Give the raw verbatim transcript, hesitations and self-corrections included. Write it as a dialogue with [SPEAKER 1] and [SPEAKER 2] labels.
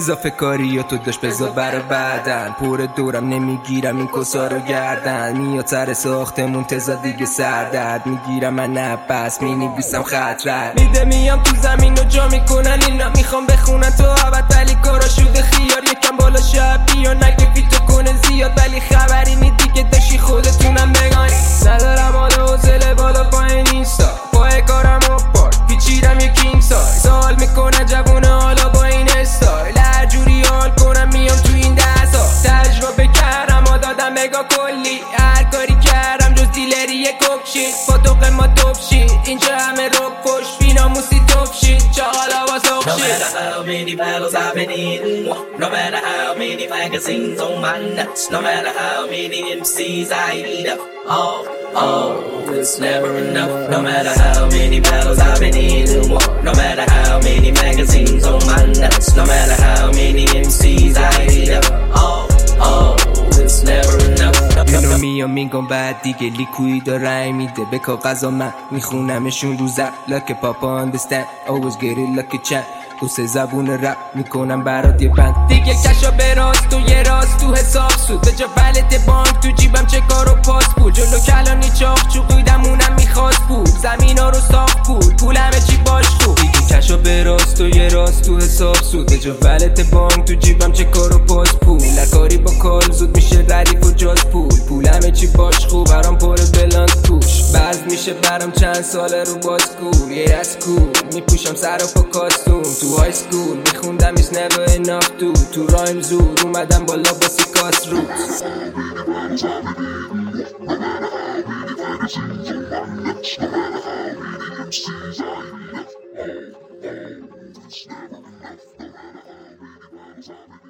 [SPEAKER 1] اضافه کاری و تو داشت بذار برا بعدن پر دورم نمیگیرم این کسا رو گردن میاد سر ساختمون تزا دیگه سردرد میگیرم من نبس مینویسم خط رد میده میام تو زمین و جا میکنن اینا میخوام بخونن تو عبد ولی کارا شده خیار یکم بالا شب بیا نگه فیتو کنه زیاد ولی خبری نی دیگه داشی خودتونم بگانی ندارم حالا حوصله بالا پایین نیستا پای کارم و پارک پیچیدم یه کینگ سای سوال میکنه جوونه حالا با این استایل هر جوری حال کنم میام تو این ده سال تجربه کردم و دادم بگا کلی هر کاری کردم جز دیلری کوکشی با تو قیمت توب شید اینجا همه رو پشت بیناموسی توب شید چه حالا با سوق شید
[SPEAKER 2] No matter how many battles I've been in, no matter how many magazines on my nuts, no matter how many M Cs I eat up, oh, oh, it's never enough. No matter how many battles I've been in, no matter how many magazines on my nuts, no matter how many M Cs I eat up, oh, oh, it's never enough.
[SPEAKER 1] اینو میام میگم بعد دیگه لیکوید و رای میده به کاغذا من میخونمشون رو زب لک پاپا اندستن always get it lucky chat دو سه زبون رپ میکنم برات یه بند دیگه کشا به راست و یه راست تو حساب سود به جا بلد بانک تو جیبم چه کار و پاس پول جلو کلانی چاق چوقیدمونم میخواست پول زمین ها رو ساخت پول پول همه چی باش خوب دیگه کشا به راست و یه راست تو حساب سود به جا بلد بانک تو جیبم چه کار و پاس پول لکاری با کال زود میشه ردیف و جاز پول پول همه چی باش خوب برام پر بلند پوش بعض میشه برام چند ساله رو باسکول یه از کول میپوشم سر و پا کاستوم تو های سکول میخوندم it's never enough تو تو رایم زود اومدم بالا با سیکاس روت
[SPEAKER 3] It's never enough.